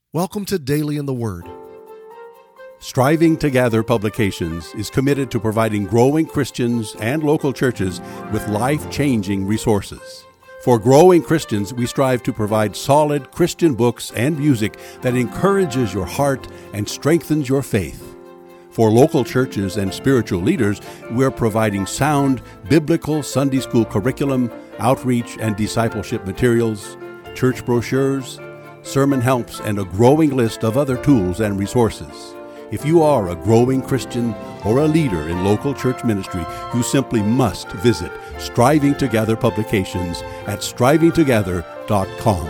Welcome to Daily in the Word. Striving to Gather Publications is committed to providing growing Christians and local churches with life-changing resources. For growing Christians, we strive to provide solid Christian books and music that encourages your heart and strengthens your faith. For local churches and spiritual leaders, we're providing sound biblical Sunday school curriculum, outreach and discipleship materials, church brochures, sermon helps, and a growing list of other tools and resources. If you are a growing Christian or a leader in local church ministry, you simply must visit Striving to Gather Publications at strivingtogether.com.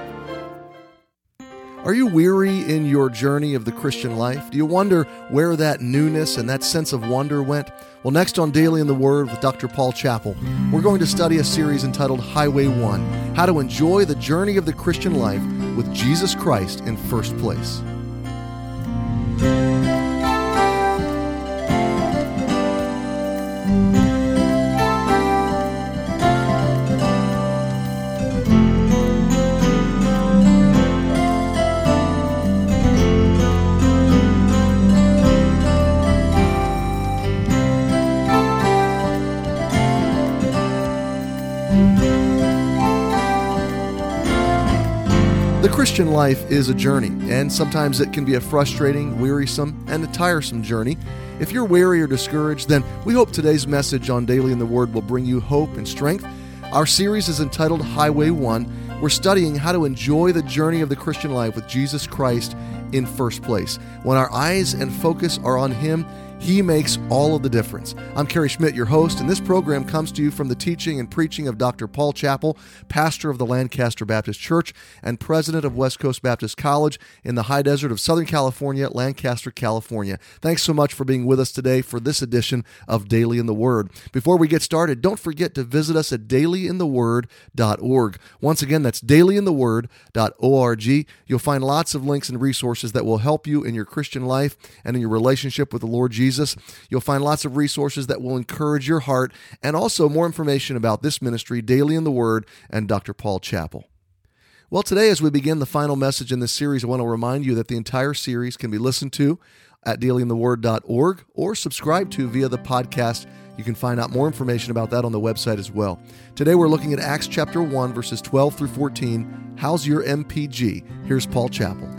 Are you weary in your journey of the Christian life? Do you wonder where that newness and that sense of wonder went? Well, next on Daily in the Word with Dr. Paul Chappell, we're going to study a series entitled Highway 1, How to Enjoy the Journey of the Christian Life with Jesus Christ in First Place. The Christian life is a journey, and sometimes it can be a frustrating, wearisome, and a tiresome journey. If you're weary or discouraged, then we hope today's message on Daily in the Word will bring you hope and strength. Our series is entitled Highway 1. We're studying how to enjoy the journey of the Christian life with Jesus Christ in first place. When our eyes and focus are on Him, He makes all of the difference. I'm Kerry Schmidt, your host, and this program comes to you from the teaching and preaching of Dr. Paul Chappell, pastor of the Lancaster Baptist Church and president of West Coast Baptist College in the high desert of Southern California, Lancaster, California. Thanks so much for being with us today for this edition of Daily in the Word. Before we get started, don't forget to visit us at dailyintheword.org. Once again, that's dailyintheword.org. You'll find lots of links and resources that will help you in your Christian life and in your relationship with the Lord Jesus. You'll find lots of resources that will encourage your heart, and also more information about this ministry, Daily in the Word, and Dr. Paul Chappell. Well, today, as we begin the final message in this series, I want to remind you that the entire series can be listened to at dailyintheword.org or subscribed to via the podcast. You can find out more information about that on the website as well. Today, we're looking at Acts chapter 1, verses 12 through 14. How's your MPG? Here's Paul Chappell.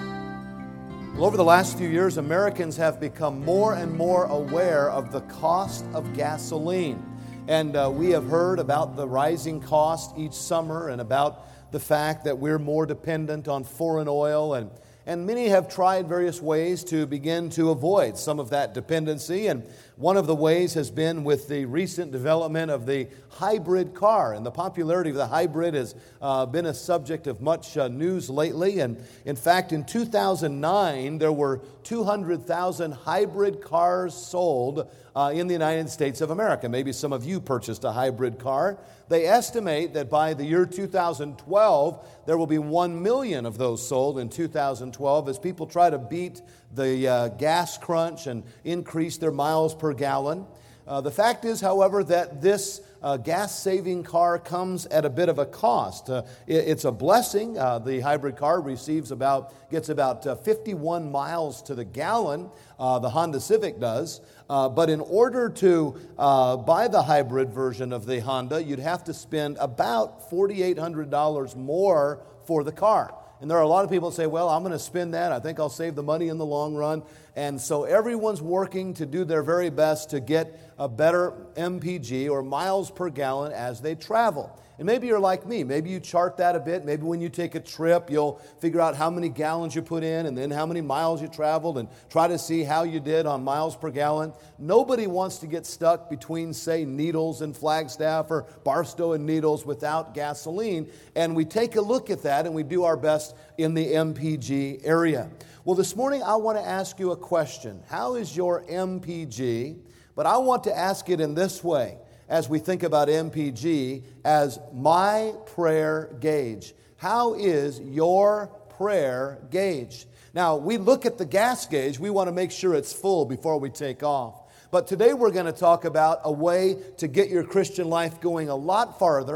Well, over the last few years, Americans have become more and more aware of the cost of gasoline. And we have heard about the rising cost each summer and about the fact that we're more dependent on foreign oil. And many have tried various ways to begin to avoid some of that dependency. And one of the ways has been with the recent development of the hybrid car. And the popularity of the hybrid has been a subject of much news lately. And in fact, in 2009, there were 200,000 hybrid cars sold in the United States of America. Maybe some of you purchased a hybrid car. They estimate that by the year 2012, there will be 1 million of those sold in 2012 as people try to beat the gas crunch and increase their miles per gallon. The fact is, however, that this gas-saving car comes at a bit of a cost. It's a blessing. The hybrid car gets about 51 miles to the gallon. The Honda Civic does. But in order to buy the hybrid version of the Honda, you'd have to spend about $4,800 more for the car. And there are a lot of people who say, well, I'm going to spend that. I think I'll save the money in the long run. And so everyone's working to do their very best to get a better MPG or miles per gallon as they travel. And maybe you're like me. Maybe you chart that a bit. Maybe when you take a trip, you'll figure out how many gallons you put in and then how many miles you traveled and try to see how you did on miles per gallon. Nobody wants to get stuck between, say, Needles and Flagstaff or Barstow and Needles without gasoline. And we take a look at that and we do our best in the MPG area. Well, this morning I want to ask you a question. How is your MPG? But I want to ask it in this way. As we think about MPG as my prayer gauge. How is your prayer gauge? Now, we look at the gas gauge. We want to make sure it's full before we take off. But today we're going to talk about a way to get your Christian life going a lot farther,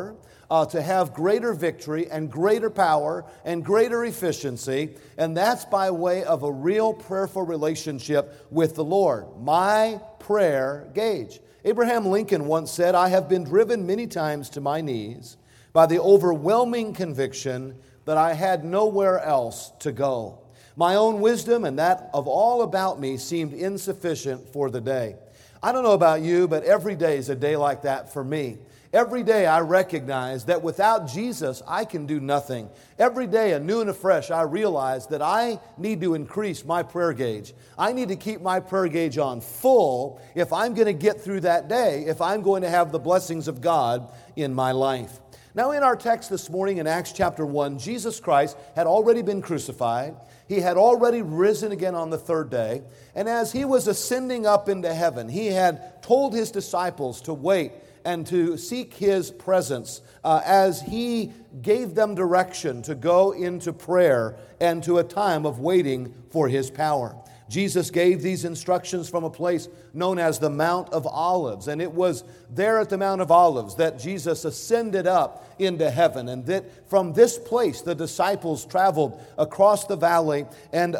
to have greater victory and greater power and greater efficiency, and that's by way of a real prayerful relationship with the Lord. My prayer gauge. Abraham Lincoln once said, "I have been driven many times to my knees by the overwhelming conviction that I had nowhere else to go. My own wisdom and that of all about me seemed insufficient for the day." I don't know about you, but every day is a day like that for me. Every day I recognize that without Jesus, I can do nothing. Every day, anew and afresh, I realize that I need to increase my prayer gauge. I need to keep my prayer gauge on full if I'm going to get through that day, if I'm going to have the blessings of God in my life. Now, in our text this morning in Acts chapter 1, Jesus Christ had already been crucified. He had already risen again on the third day. And as He was ascending up into heaven, He had told His disciples to wait and to seek His presence as He gave them direction to go into prayer and to a time of waiting for His power. Jesus gave these instructions from a place known as the Mount of Olives. And it was there at the Mount of Olives that Jesus ascended up into heaven. And that from this place, the disciples traveled across the valley and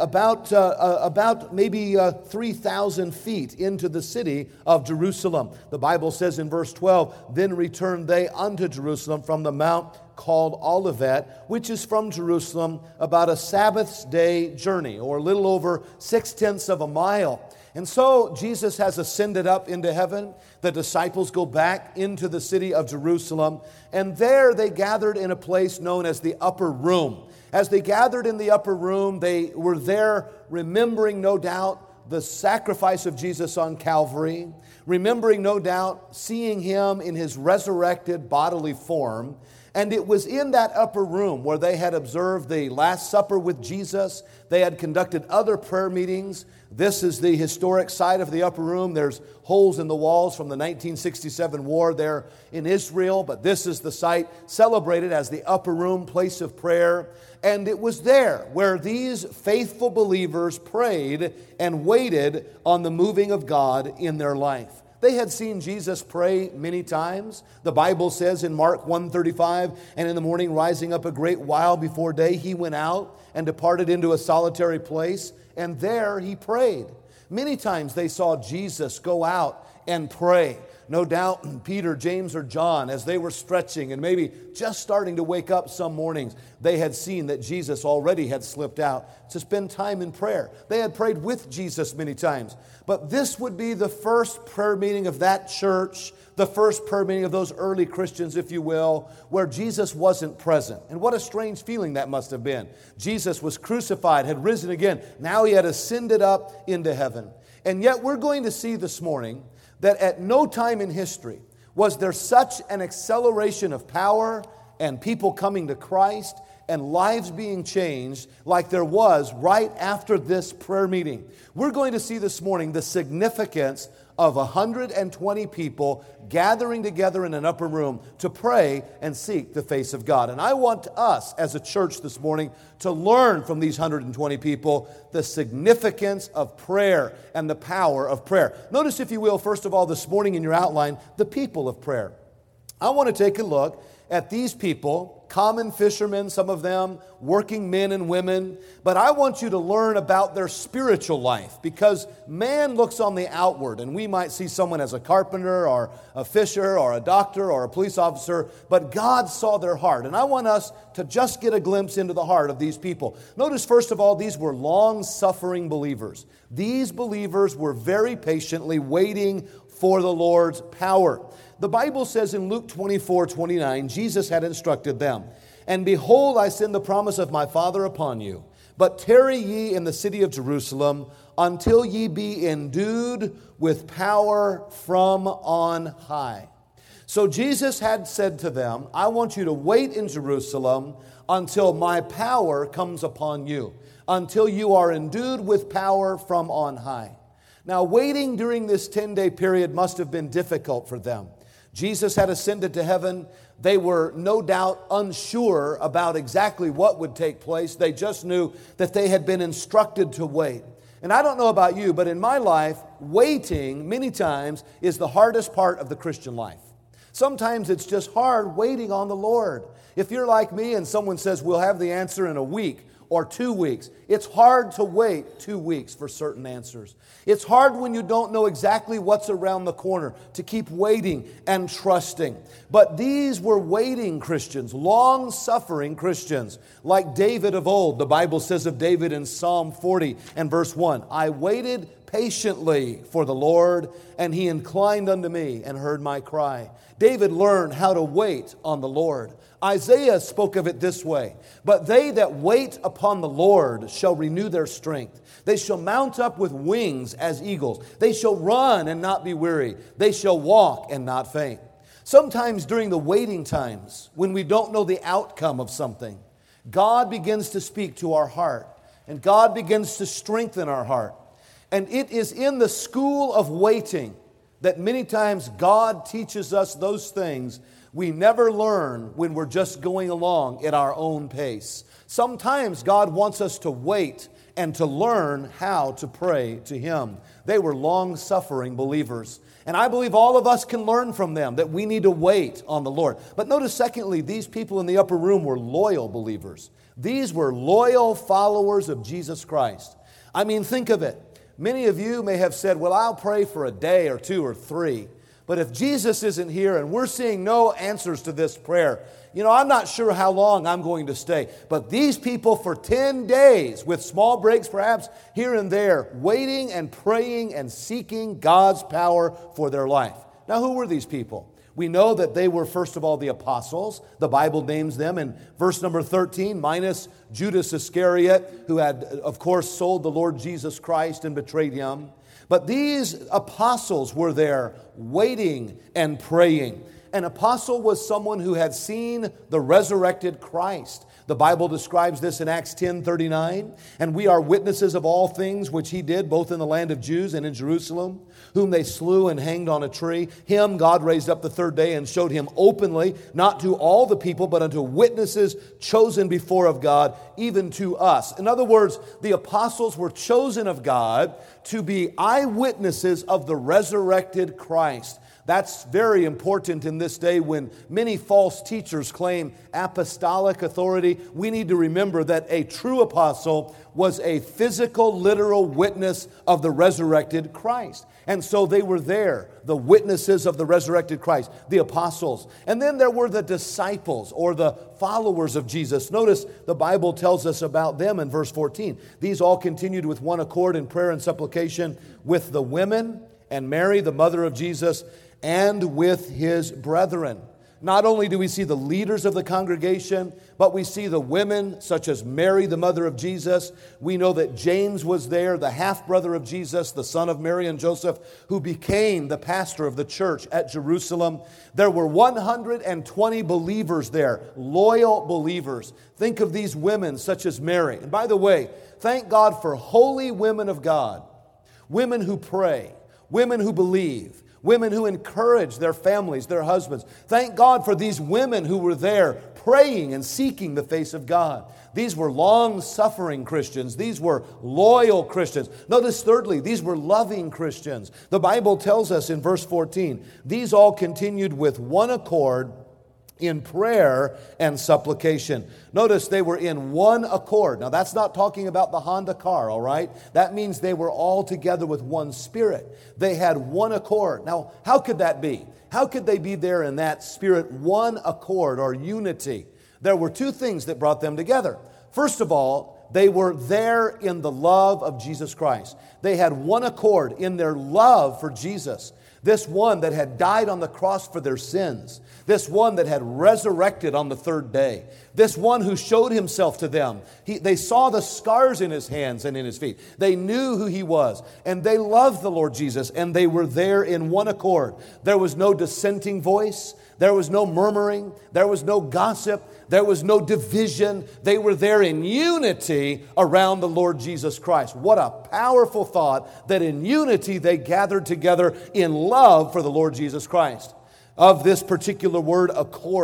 about maybe 3,000 feet into the city of Jerusalem. The Bible says in verse 12, "Then returned they unto Jerusalem from the mount called Olivet, which is from Jerusalem about a Sabbath's day journey, or a little over 6/10 of a mile." And so Jesus has ascended up into heaven. The disciples go back into the city of Jerusalem, and there they gathered in a place known as the upper room. As they gathered in the upper room, they were there remembering, no doubt, the sacrifice of Jesus on Calvary, remembering, no doubt, seeing Him in His resurrected bodily form. And it was in that upper room where they had observed the Last Supper with Jesus. They had conducted other prayer meetings. This is the historic site of the upper room. There's holes in the walls from the 1967 war there in Israel, but this is the site celebrated as the upper room, place of prayer. And it was there where these faithful believers prayed and waited on the moving of God in their life. They had seen Jesus pray many times. The Bible says in Mark 1:35, "And in the morning rising up a great while before day, He went out and departed into a solitary place, and there He prayed." Many times they saw Jesus go out and pray. No doubt Peter, James, or John, as they were stretching and maybe just starting to wake up some mornings, they had seen that Jesus already had slipped out to spend time in prayer. They had prayed with Jesus many times. But this would be the first prayer meeting of that church, the first prayer meeting of those early Christians, if you will, where Jesus wasn't present. And what a strange feeling that must have been. Jesus was crucified, had risen again. Now He had ascended up into heaven. And yet we're going to see this morning that at no time in history was there such an acceleration of power and people coming to Christ and lives being changed like there was right after this prayer meeting. We're going to see this morning the significance of 120 people gathering together in an upper room to pray and seek the face of God. And I want us as a church this morning to learn from these 120 people the significance of prayer and the power of prayer. Notice, if you will, first of all, this morning in your outline, the people of prayer. I want to take a look at these people, common fishermen, some of them, working men and women. But I want you to learn about their spiritual life, because man looks on the outward, and we might see someone as a carpenter or a fisher or a doctor or a police officer, but God saw their heart. And I want us to just get a glimpse into the heart of these people. Notice, first of all, these were long-suffering believers. These believers were very patiently waiting for the Lord's power. The Bible says in Luke 24:29, Jesus had instructed them, "And behold, I send the promise of my Father upon you. But tarry ye in the city of Jerusalem until ye be endued with power from on high." So Jesus had said to them, I want you to wait in Jerusalem until my power comes upon you, until you are endued with power from on high. Now, waiting during this 10-day period must have been difficult for them. Jesus had ascended to heaven. They were no doubt unsure about exactly what would take place. They just knew that they had been instructed to wait. And I don't know about you, but in my life, waiting many times is the hardest part of the Christian life. Sometimes it's just hard waiting on the Lord. If you're like me and someone says, we'll have the answer in a week or 2 weeks, it's hard to wait 2 weeks for certain answers. It's hard when you don't know exactly what's around the corner to keep waiting and trusting. But these were waiting Christians, long-suffering Christians, like David of old. The Bible says of David in Psalm 40 and verse 1, I waited patiently for the Lord, and He inclined unto me and heard my cry. David learned how to wait on the Lord. Isaiah spoke of it this way, but they that wait upon the Lord shall renew their strength. They shall mount up with wings as eagles. They shall run and not be weary. They shall walk and not faint. Sometimes during the waiting times, when we don't know the outcome of something, God begins to speak to our heart, and God begins to strengthen our heart. And it is in the school of waiting that many times God teaches us those things we never learn when we're just going along at our own pace. Sometimes God wants us to wait and to learn how to pray to Him. They were long-suffering believers. And I believe all of us can learn from them that we need to wait on the Lord. But notice, secondly, these people in the upper room were loyal believers. These were loyal followers of Jesus Christ. I mean, think of it. Many of you may have said, well, I'll pray for a day or 2 or 3. But if Jesus isn't here and we're seeing no answers to this prayer, I'm not sure how long I'm going to stay. But these people for 10 days, with small breaks perhaps here and there, waiting and praying and seeking God's power for their life. Now, who were these people? We know that they were, first of all, the apostles. The Bible names them in verse number 13, minus Judas Iscariot, who had, of course, sold the Lord Jesus Christ and betrayed Him. But these apostles were there waiting and praying. An apostle was someone who had seen the resurrected Christ. The Bible describes this in Acts 10:39. And we are witnesses of all things which He did, both in the land of Jews and in Jerusalem, whom they slew and hanged on a tree. Him God raised up the third day and showed Him openly, not to all the people, but unto witnesses chosen before of God, even to us. In other words, the apostles were chosen of God to be eyewitnesses of the resurrected Christ. That's very important in this day when many false teachers claim apostolic authority. We need to remember that a true apostle was a physical, literal witness of the resurrected Christ. And so they were there, the witnesses of the resurrected Christ, the apostles. And then there were the disciples or the followers of Jesus. Notice the Bible tells us about them in verse 14. These all continued with one accord in prayer and supplication with the women and Mary, the mother of Jesus, and with His brethren. Not only do we see the leaders of the congregation, but we see the women, such as Mary, the mother of Jesus. We know that James was there, the half-brother of Jesus, the son of Mary and Joseph, who became the pastor of the church at Jerusalem. There were 120 believers there, loyal believers. Think of these women, such as Mary. And by the way, thank God for holy women of God, women who pray, women who believe, women who encourage their families, their husbands. Thank God for these women who were there praying and seeking the face of God. These were long-suffering Christians. These were loyal Christians. Notice thirdly, these were loving Christians. The Bible tells us in verse 14, these all continued with one accord in prayer and supplication. Notice they were in one accord. Now that's not talking about the Honda car, all right? That means they were all together with one spirit. They had one accord. Now, how could that be? How could they be there in that spirit, one accord or unity? There were 2 things that brought them together. First of all, they were there in the love of Jesus Christ. They had one accord in their love for Jesus. This one that had died on the cross for their sins. This one that had resurrected on the 3rd day. This one who showed Himself to them. They saw the scars in His hands and in His feet. They knew who He was. And they loved the Lord Jesus. And they were there in one accord. There was no dissenting voice. There was no murmuring. There was no gossip. There was no division. They were there in unity around the Lord Jesus Christ. What a powerful thought that in unity they gathered together in love for the Lord Jesus Christ. Of this particular word, accord,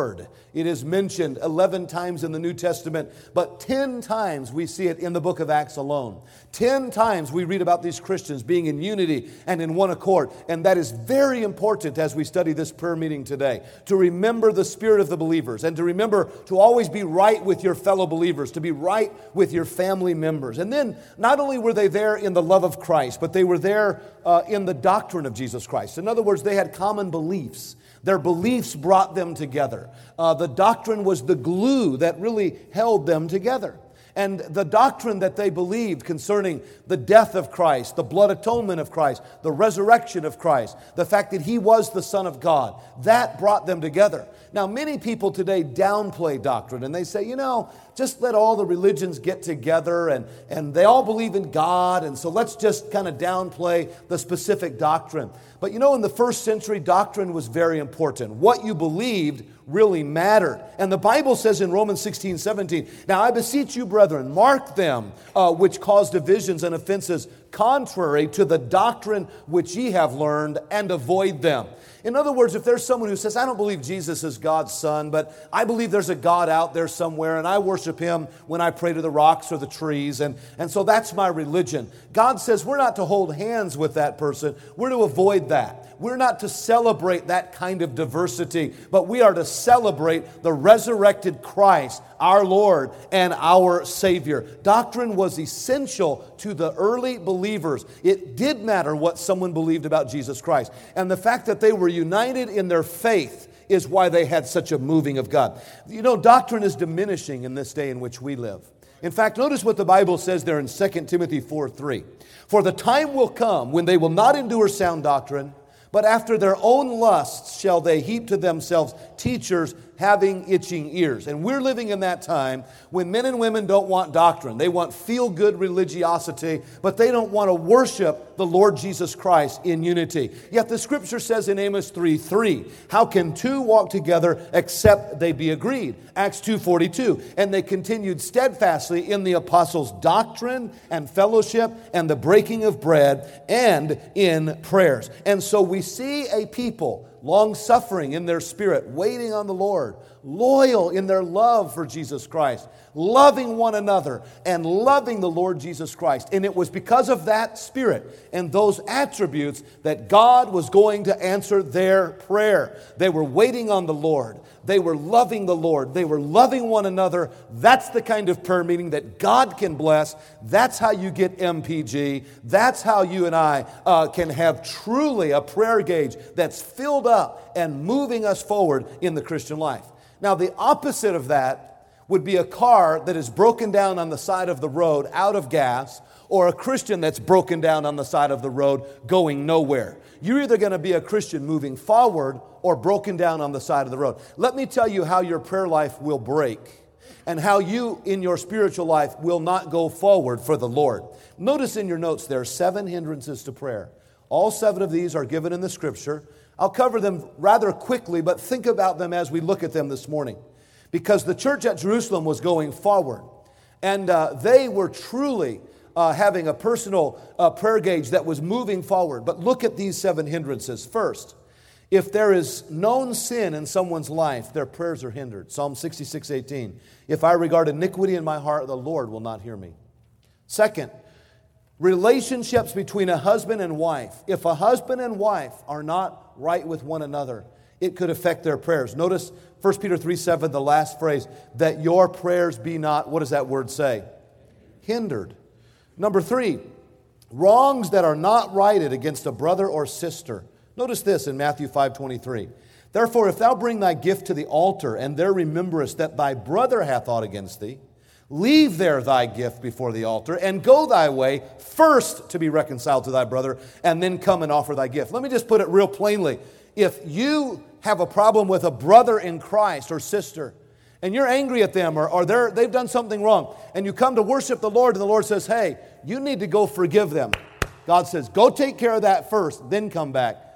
It is mentioned 11 times in the New Testament, but 10 times we see it in the book of Acts alone. 10 times we read about these Christians being in unity and in one accord. And that is very important as we study this prayer meeting today, to remember the spirit of the believers and to remember to always be right with your fellow believers, to be right with your family members. And then not only were they there in the love of Christ, but they were there in the doctrine of Jesus Christ. In other words, they had common beliefs. Their beliefs brought them together. The doctrine was the glue that really held them together. And the doctrine that they believed concerning the death of Christ, the blood atonement of Christ, the resurrection of Christ, the fact that He was the Son of God, that brought them together. Now, many people today downplay doctrine, and they say, just let all the religions get together, and they all believe in God, and so let's just kind of downplay the specific doctrine. But in the first century, doctrine was very important. What you believed really mattered. And the Bible says in Romans 16:17, "Now I beseech you, brethren, mark them which cause divisions and offenses contrary to the doctrine which ye have learned, and avoid them." In other words, if there's someone who says, "I don't believe Jesus is God's Son, but I believe there's a God out there somewhere, and I worship Him when I pray to the rocks or the trees, and so that's my religion." God says we're not to hold hands with that person. We're to avoid that. We're not to celebrate that kind of diversity, but we are to celebrate the resurrected Christ, our Lord and our Savior. Doctrine was essential to the early believers. It did matter what someone believed about Jesus Christ. And the fact that they were united in their faith is why they had such a moving of God. Doctrine is diminishing in this day in which we live. In fact, notice what the Bible says there in 2 Timothy 4:3. "For the time will come when they will not endure sound doctrine, but after their own lusts shall they heap to themselves teachers having itching ears." And we're living in that time when men and women don't want doctrine. They want feel-good religiosity, but they don't want to worship the Lord Jesus Christ in unity. Yet the Scripture says in Amos 3:3, "How can two walk together except they be agreed?" Acts 2:42, "And they continued steadfastly in the apostles' doctrine and fellowship and the breaking of bread and in prayers." And so we see a people long-suffering in their spirit, waiting on the Lord, loyal in their love for Jesus Christ, loving one another and loving the Lord Jesus Christ. And it was because of that spirit and those attributes that God was going to answer their prayer. They were waiting on the Lord. They were loving the Lord. They were loving one another. That's the kind of prayer meeting that God can bless. That's how you get MPG. That's how you and I can have truly a prayer gauge that's filled up and moving us forward in the Christian life. Now, the opposite of that would be a car that is broken down on the side of the road out of gas, or a Christian that's broken down on the side of the road going nowhere. You're either going to be a Christian moving forward or broken down on the side of the road. Let me tell you how your prayer life will break and how you in your spiritual life will not go forward for the Lord. Notice in your notes there are 7 hindrances to prayer. All 7 of these are given in the Scripture. I'll cover them rather quickly, but think about them as we look at them this morning. Because the church at Jerusalem was going forward, and they were truly having a personal prayer gauge that was moving forward. But look at these 7 hindrances. First, if there is known sin in someone's life, their prayers are hindered. Psalm 66:18. "If I regard iniquity in my heart, the Lord will not hear me." Second, relationships between a husband and wife. If a husband and wife are not right with one another, it could affect their prayers. Notice 1 Peter 3:7, the last phrase, that your prayers be not, what does that word say? Hindered. Number 3, wrongs that are not righted against a brother or sister. Notice this in Matthew 5:23. "Therefore, if thou bring thy gift to the altar, and there rememberest that thy brother hath aught against thee, leave there thy gift before the altar, and go thy way, first to be reconciled to thy brother, and then come and offer thy gift." Let me just put it real plainly. If you have a problem with a brother in Christ or sister, and you're angry at them, or they've done something wrong, and you come to worship the Lord, and the Lord says, "Hey, you need to go forgive them." God says, "Go take care of that first, then come back."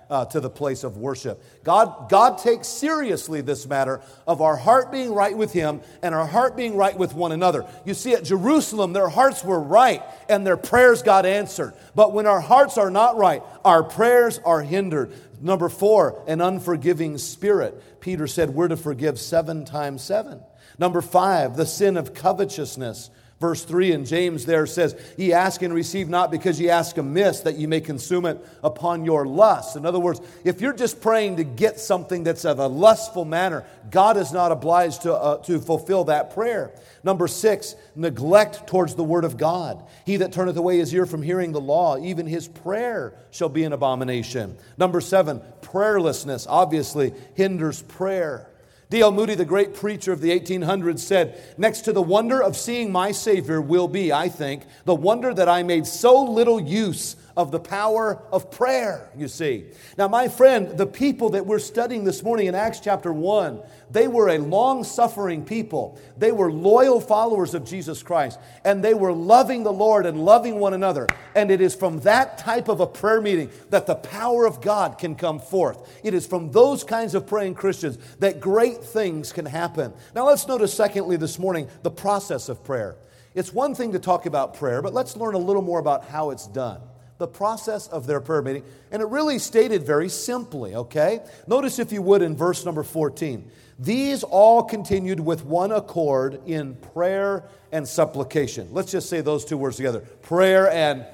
to the place of worship. God takes seriously this matter of our heart being right with Him and our heart being right with one another. You see, at Jerusalem, their hearts were right and their prayers got answered. But when our hearts are not right, our prayers are hindered. Number 4, an unforgiving spirit. Peter said we're to forgive 7 times 7. Number 5, the sin of covetousness. Verse 3 in James there says, ye ask and receive not because ye ask amiss, that ye may consume it upon your lust. In other words, if you're just praying to get something that's of a lustful manner, God is not obliged to fulfill that prayer. Number 6, neglect towards the word of God. He that turneth away his ear from hearing the law, even his prayer shall be an abomination. Number 7, prayerlessness obviously hinders prayer. D.L. Moody, the great preacher of the 1800s, said, next to the wonder of seeing my Savior will be, I think, the wonder that I made so little use of the power of prayer, you see. Now, my friend, the people that we're studying this morning in Acts chapter 1, they were a long-suffering people. They were loyal followers of Jesus Christ, and they were loving the Lord and loving one another. And it is from that type of a prayer meeting that the power of God can come forth. It is from those kinds of praying Christians that great things can happen. Now, let's notice, secondly, this morning, the process of prayer. It's one thing to talk about prayer, but let's learn a little more about how it's done. The process of their prayer meeting. And it really stated very simply, okay? Notice, if you would, in verse number 14. These all continued with one accord in prayer and supplication. Let's just say those two words together. Prayer and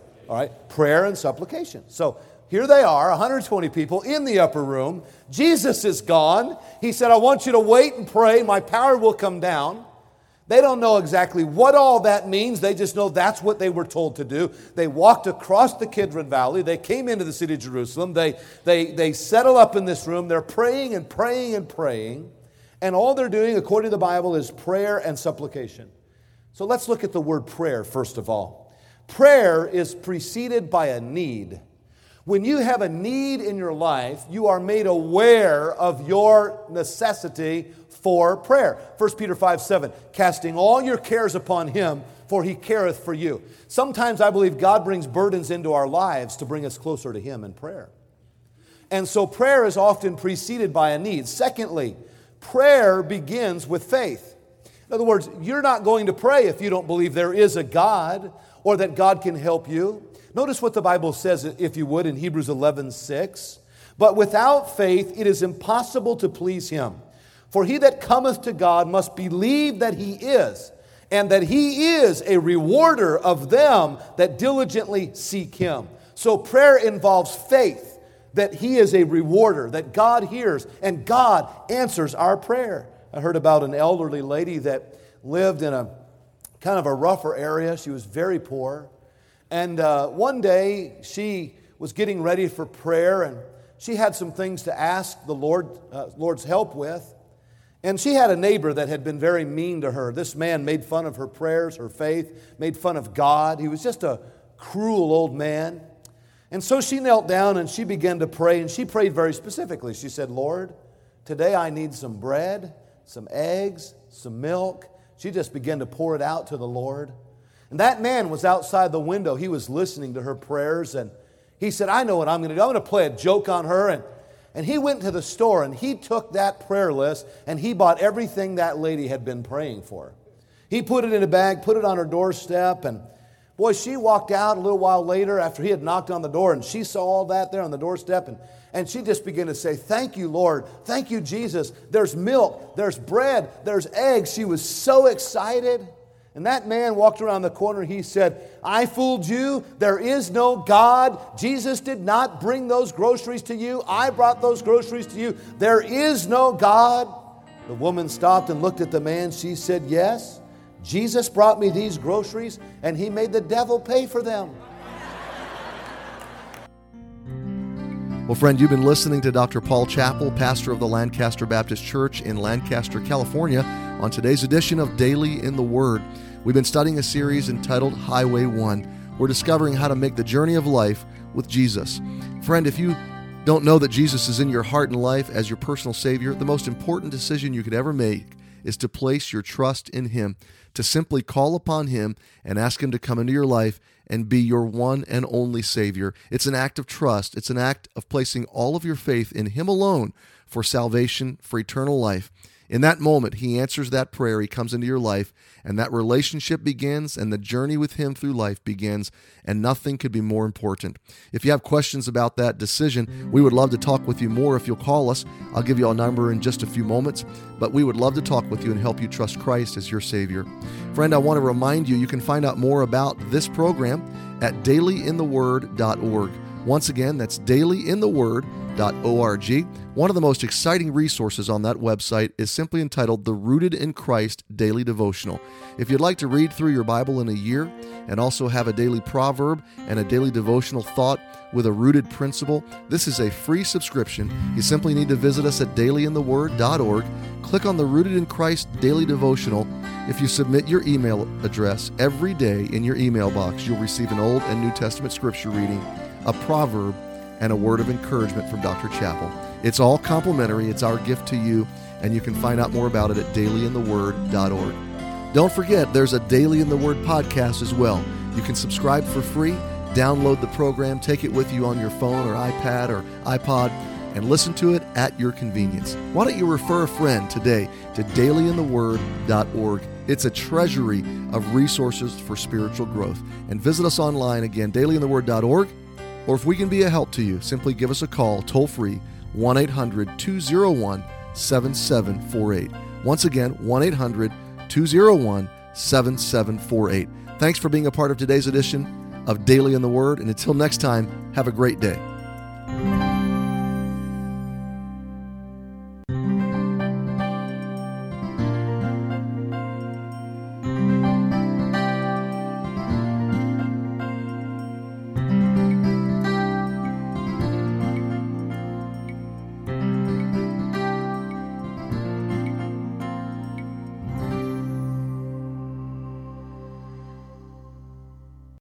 supplication. So here they are, 120 people in the upper room. Jesus is gone. He said, I want you to wait and pray. My power will come down. They don't know exactly what all that means. They just know that's what they were told to do. They walked across the Kidron Valley. They came into the city of Jerusalem. They settle up in this room. They're praying and praying and praying. And all they're doing, according to the Bible, is prayer and supplication. So let's look at the word prayer, first of all. Prayer is preceded by a need. When you have a need in your life, you are made aware of your necessity for prayer. 1 Peter 5:7, casting all your cares upon Him, for He careth for you. Sometimes I believe God brings burdens into our lives to bring us closer to Him in prayer. And so prayer is often preceded by a need. Secondly, prayer begins with faith. In other words, you're not going to pray if you don't believe there is a God or that God can help you. Notice what the Bible says, if you would, in Hebrews 11:6. But without faith it is impossible to please Him. For he that cometh to God must believe that He is, and that He is a rewarder of them that diligently seek Him. So prayer involves faith that He is a rewarder, that God hears, and God answers our prayer. I heard about an elderly lady that lived in a kind of a rougher area. She was very poor. And one day she was getting ready for prayer, and she had some things to ask the Lord's help with. And she had a neighbor that had been very mean to her. This man made fun of her prayers, her faith, made fun of God. He was just a cruel old man. And so she knelt down and she began to pray, and she prayed very specifically. She said, Lord, today I need some bread, some eggs, some milk. She just began to pour it out to the Lord. And that man was outside the window. He was listening to her prayers, and he said, I know what I'm going to do. I'm going to play a joke on her. And he went to the store and he took that prayer list and he bought everything that lady had been praying for. He put it in a bag, put it on her doorstep, and boy, she walked out a little while later after he had knocked on the door, and she saw all that there on the doorstep, and she just began to say, thank you, Lord. Thank you, Jesus. There's milk, there's bread, there's eggs. She was so excited. And that man walked around the corner. He said, I fooled you. There is no God. Jesus did not bring those groceries to you. I brought those groceries to you. There is no God. The woman stopped and looked at the man. She said, yes, Jesus brought me these groceries, and He made the devil pay for them. Well, friend, you've been listening to Dr. Paul Chappell, pastor of the Lancaster Baptist Church in Lancaster, California, on today's edition of Daily in the Word. We've been studying a series entitled Highway 1. We're discovering how to make the journey of life with Jesus. Friend, if you don't know that Jesus is in your heart and life as your personal Savior, the most important decision you could ever make is to place your trust in Him, to simply call upon Him and ask Him to come into your life and be your one and only Savior. It's an act of trust. It's an act of placing all of your faith in Him alone for salvation, for eternal life. In that moment, He answers that prayer. He comes into your life, and that relationship begins, and the journey with Him through life begins, and nothing could be more important. If you have questions about that decision, we would love to talk with you more if you'll call us. I'll give you a number in just a few moments, but we would love to talk with you and help you trust Christ as your Savior. Friend, I want to remind you, you can find out more about this program at dailyintheword.org. Once again, that's dailyintheword.org. One of the most exciting resources on that website is simply entitled the Rooted in Christ Daily Devotional. If you'd like to read through your Bible in a year and also have a daily proverb and a daily devotional thought with a rooted principle, this is a free subscription. You simply need to visit us at dailyintheword.org. Click on the Rooted in Christ Daily Devotional. If you submit your email address every day in your email box, you'll receive an Old and New Testament scripture reading, a proverb, and a word of encouragement from Dr. Chappell. It's all complimentary. It's our gift to you, and you can find out more about it at dailyintheword.org. Don't forget, there's a Daily in the Word podcast as well. You can subscribe for free, download the program, take it with you on your phone or iPad or iPod, and listen to it at your convenience. Why don't you refer a friend today to dailyintheword.org? It's a treasury of resources for spiritual growth. And visit us online again, dailyintheword.org. Or if we can be a help to you, simply give us a call, toll-free, 1-800-201-7748. Once again, 1-800-201-7748. Thanks for being a part of today's edition of Daily in the Word, and until next time, have a great day.